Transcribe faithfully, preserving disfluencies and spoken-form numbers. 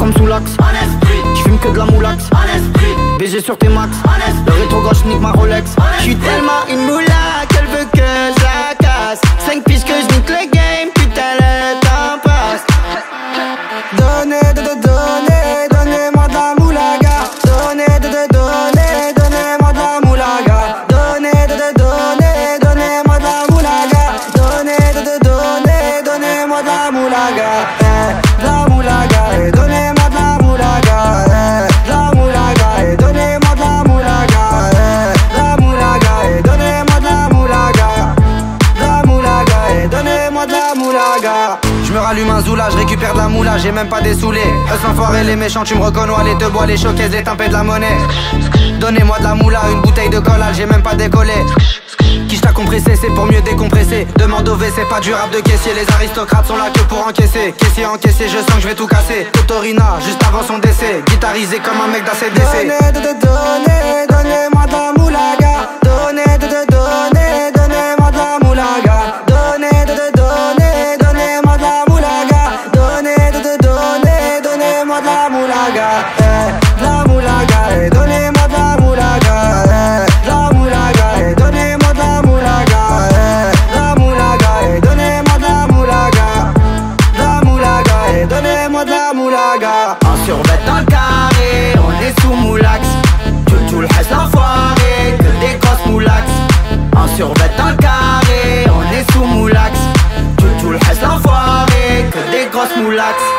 comme sous l'axe. J'fume que de la moulax. B G sur tes max. Le rétro gauche nique ma Rolex. J'suis tellement une moula qu'elle veut que je la casse. Cinq piges que je nique le game, putain le temps passe. Donnez, de, de, donnez, donnez-moi de la moulaga. Donnez, de, de, donnez, donnez-moi de la moulaga. Donnez, de, de, donnez, donnez-moi de la moulaga. Donnez, de, de, donnez, donnez-moi de la moulaga. Eh, de la moulaga, eh, donnez-moi de la moulaga. Eh, de la moulaga, eh, donnez-moi de la moulaga. Eh, de la moulaga, eh, donnez-moi de la moulaga. De la moulaga, eh, donnez-moi de la moulaga. Je me rallume un zoula, je récupère de la moula, j'ai même pas des saoulés. Eux sans foirer les méchants, tu me reconnais, les deux bois, les choquaises, les timpés de la monnaie. Donnez-moi de la moula, une bouteille de collal, j'ai même pas décollé. Qui t'a compressé, c'est pour mieux décompresser. Demande au V, c'est pas du rap de caissier. Les aristocrates sont là que pour encaisser. Caissier encaissé, je sens que je vais tout casser. Totorina, juste avant son décès. Guitarisé comme un mec d'A C D C. Donnez, de, de, donnez, donnez-moi de la moulaga. Donnez, de, de, donnez, donnez-moi de la moulaga. Donnez, de, de, donnez, donnez-moi de la moulaga. Donnez, de, de, donnez, donnez-moi de la moulaga. Eh, de la moulaga, eh, donnez-moi de la moulaga. Eh, de la moulaga, eh, donnez-moi de la moulaga. Eh, de la moulaga, eh, donnez-moi de la moulaga. De la moulaga, eh, donnez-moi de la moulaga. En survêt dans le carré, on est sous moulax. Tout le reste l'enfoiré, que des grosses moulax. En survêt dans le carré, on est sous moulax. Tout le reste l'enfoiré, que des grosses moulax.